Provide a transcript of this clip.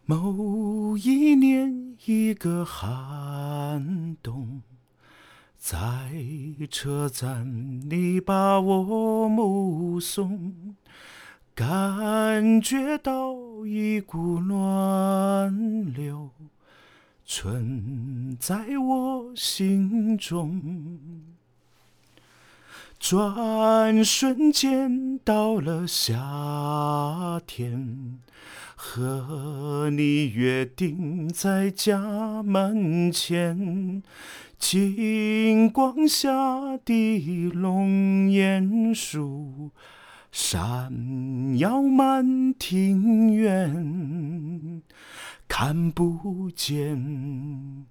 某一年一个寒冬，在车站你把我目送，感觉到一股暖流存在我心中。转瞬间到了夏天，和你约定在家门前，金光下的龙眼树闪耀满庭院，看不见